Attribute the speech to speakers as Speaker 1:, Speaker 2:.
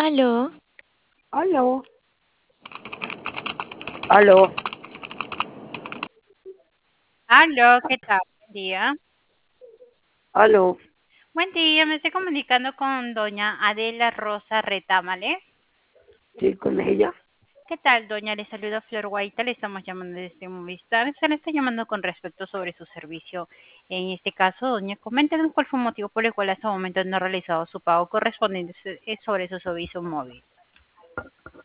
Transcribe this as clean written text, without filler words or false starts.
Speaker 1: Aló,
Speaker 2: Aló, aló,
Speaker 3: Aló, ¿qué tal? Buen día.
Speaker 2: aló.
Speaker 3: Buen día, me estoy comunicando con doña Adela Rosa Retámale.
Speaker 2: Sí, con ella.
Speaker 3: ¿Qué tal, doña? Le saluda Flor Guaita, le estamos llamando desde Movistar. Se le está llamando con respecto sobre su servicio. En este caso, doña, coméntenos cuál fue el motivo por el cual hasta el momento no ha realizado su pago correspondiente sobre su servicio móvil.